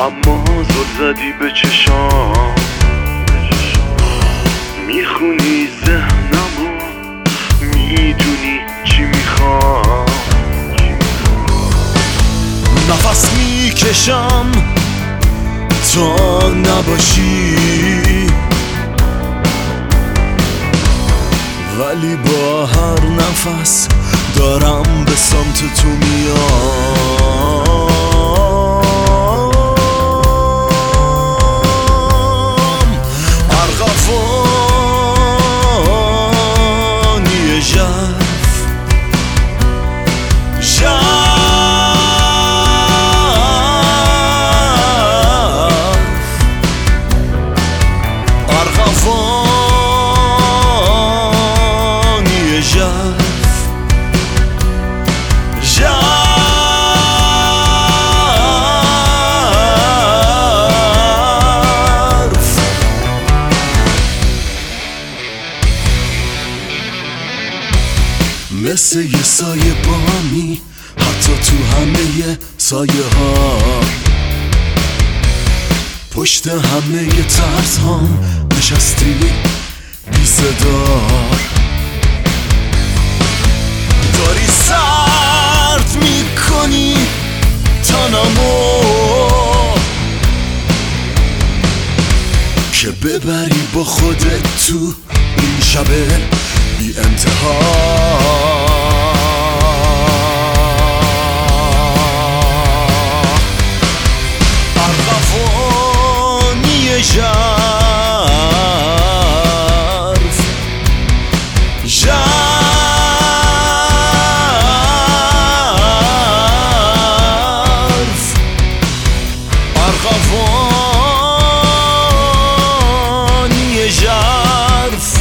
اما زل زدی به چشام، میخونی ذهنمو، میدونی چی میخوام. نفس میکشم تا نباشی، ولی با هر نفس دارم به سمت تو میام. ارغفانی ژرف ارغفانی ژرف مثل یه سایه بامی، حتی تو همه سایه ها، پشت همه ترس هم نشستی بی صدا. داری سرد میکنی تنمو که ببری با خودت تو این شب بی انتها. ارغفانی ژرف ارغفانی ژرف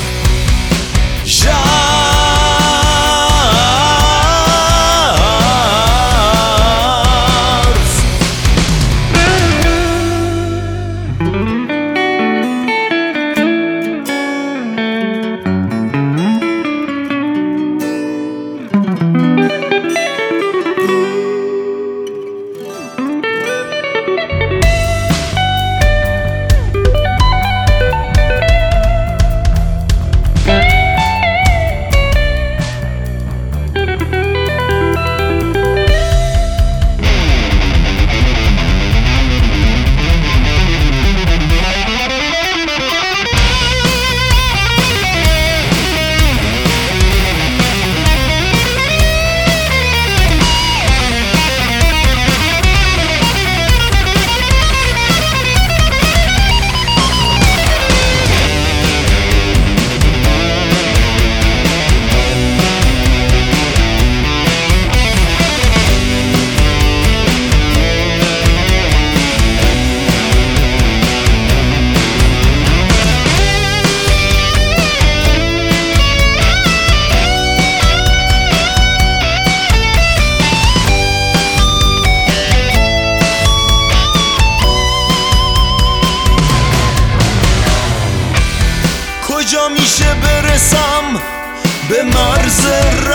کجا میشه برسم به مرز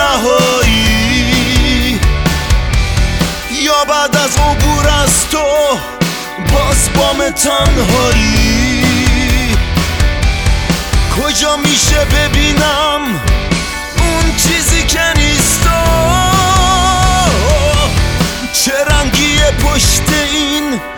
رهایی، یا بعد از عبور از تو باز بام تنهایی؟ کجا میشه ببینم اون چیزی که نیستا؟ چه رنگیه پشت این